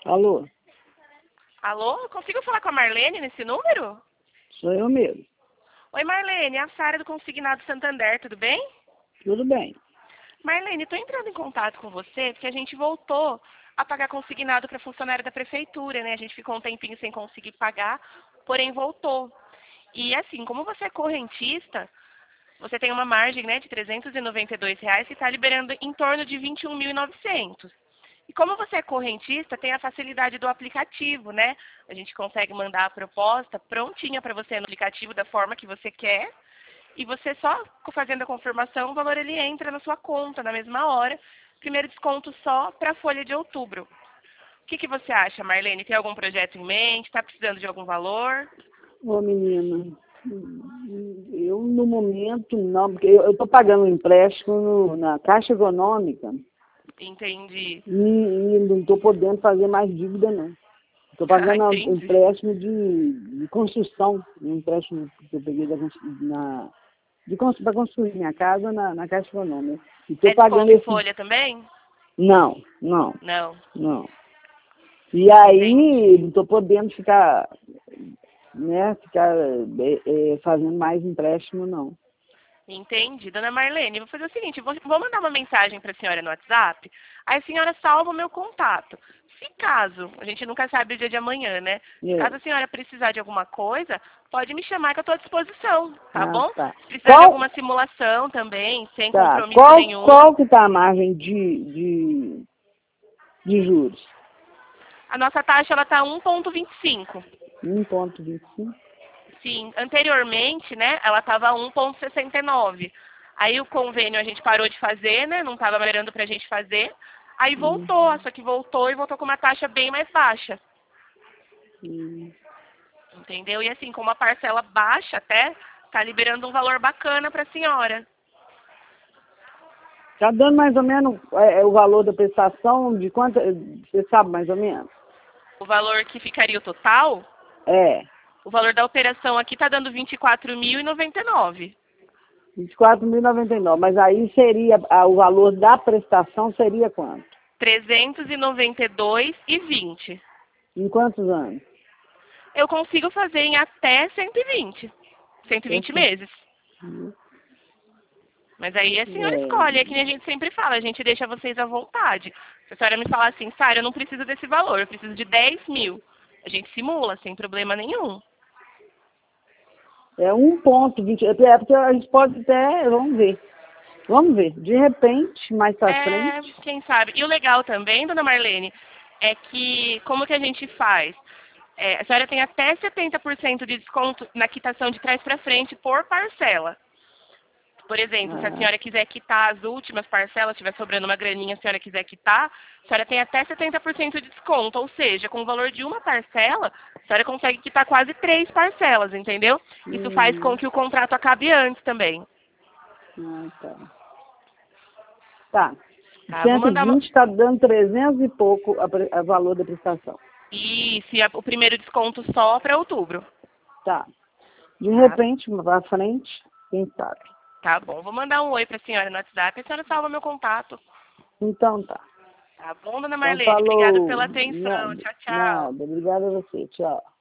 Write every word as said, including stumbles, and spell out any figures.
Alô? Alô, eu consigo falar com a Marlene nesse número? Sou eu mesmo. Oi, Marlene, é a Sara do Consignado Santander, tudo bem? Tudo bem. Marlene, estou entrando em contato com você porque a gente voltou a pagar consignado para funcionário da prefeitura, né? A gente ficou um tempinho sem conseguir pagar, porém voltou. E assim, como você é correntista, você tem uma margem, né, de trezentos e noventa e dois reais e está liberando em torno de vinte e um mil e novecentos. E como você é correntista, tem a facilidade do aplicativo, né? A gente consegue mandar a proposta prontinha para você no aplicativo da forma que você quer. E você só fazendo a confirmação, o valor ele entra na sua conta na mesma hora. Primeiro desconto só para a folha de outubro. O que, que você acha, Marlene? Tem algum projeto em mente? Está precisando de algum valor? Ô, menina, eu no momento não, porque eu estou pagando um empréstimo no- na Caixa Econômica Entendi. e, e não estou podendo fazer mais dívida, não. Estou Ah, pagando um entendi. empréstimo de, de construção, um empréstimo que eu peguei da, cons- na, de para construir minha casa na, na Caixa Econômica. E estou É pagando desconto em esse... folha também? Não, não, Não. não. E Entendi. aí, não estou podendo ficar, né, ficar é, é, fazendo mais empréstimo, não. Entendi. Dona Marlene, vou fazer o seguinte, vou, vou mandar uma mensagem para a senhora no WhatsApp, aí a senhora salva o meu contato. Se caso, a gente nunca sabe o dia de amanhã, né? Se É. caso a senhora precisar de alguma coisa, pode me chamar que eu estou à disposição, tá Ah, bom? tá. Se precisar de Qual, alguma simulação também, sem tá, compromisso qual, nenhum, qual que tá a margem de, de, de juros? a nossa taxa ela está um vírgula vinte e cinco. um vírgula vinte e cinco? Sim, anteriormente, né, ela estava um vírgula sessenta e nove. Aí o convênio a gente parou de fazer, né, não estava liberando para a gente fazer. Aí Hum, voltou, só que voltou e voltou com uma taxa bem mais baixa, hum. entendeu? E assim, com uma parcela baixa até, tá liberando um valor bacana para a senhora. Tá dando mais ou menos é, é, o valor da prestação de quanto, você sabe mais ou menos? O valor que ficaria o total, É, o valor da operação aqui está dando vinte e quatro mil e noventa e nove. vinte e quatro mil e noventa e nove, mas aí seria, a- o valor da prestação seria quanto? trezentos e noventa e dois e vinte. Em quantos anos? Eu consigo fazer em até cento e vinte. cento e vinte Esse- meses. Mas aí a senhora É, escolhe, é que nem a gente sempre fala, a gente deixa vocês à vontade. Se a senhora me falar assim, Sara, eu não preciso desse valor, eu preciso de dez mil. A gente simula, sem problema nenhum. é um ponto vinte, é porque a gente pode até, vamos ver, vamos ver, de repente, mais pra É, frente, quem sabe. E o legal também, dona Marlene, é que como que a gente faz? É, a senhora tem até setenta por cento de desconto na quitação de trás para frente por parcela. Por exemplo, se a ah, senhora quiser quitar as últimas parcelas, estiver sobrando uma graninha, a senhora quiser quitar, a senhora tem até setenta por cento de desconto. Ou seja, com o valor de uma parcela, a senhora consegue quitar quase três parcelas, entendeu? Isso faz com uhum, que o contrato acabe antes também. ah, tá. Tá, Tá? Vou cento e mandar uma... vinte está dando trezentos e pouco a, pre- a valor da prestação. Isso, e a- o primeiro desconto só para outubro. Tá, de Tá? repente, pra frente, quem sabe. Tá bom. Vou mandar um oi para a senhora no WhatsApp. A senhora salva meu contato. Então tá. Tá bom, dona Então Marlene? Obrigada falou, pela atenção. nada, Tchau, tchau. nada, obrigada a você, tchau.